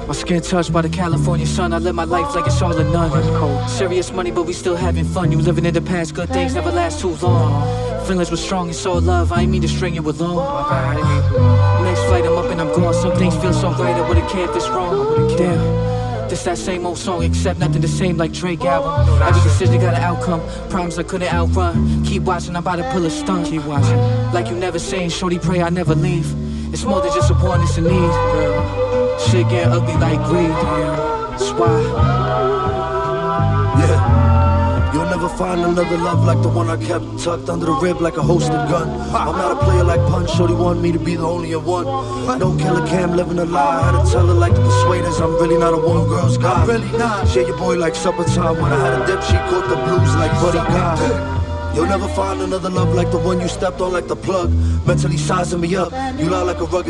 My skin touched by the California sun. I live my life like it's all or none. Serious money, but we still having fun. You living in the past, good things never last too long. Feelings were strong and so love, I ain't mean to string you along. Next flight I'm up and I'm gone. Some things feel so right, I wouldn't care if it's wrong. Damn, this that same old song, except nothing the same like Drake album. Every decision got an outcome, problems I couldn't outrun. Keep watching, I'm about to pull a stunt. Keep watching, like you never saying, shorty pray I never leave. It's more than just a want, it's a need. Shit getting ugly like greed. That's why. Yeah, you'll never find another love like the one I kept tucked under the rib like a holstered gun. I'm not a player like Punch, shorty want me to be the only one. No killer cam, living a lie. I had to tell her like the persuaders, I'm really not a one girl's guy. I'm really not. Share your boy like supper time. When I had a dip, she caught the blues like Buddy Guy. You'll never find another love like the one you stepped on like the plug. Mentally sizing me up, you lie like a rugged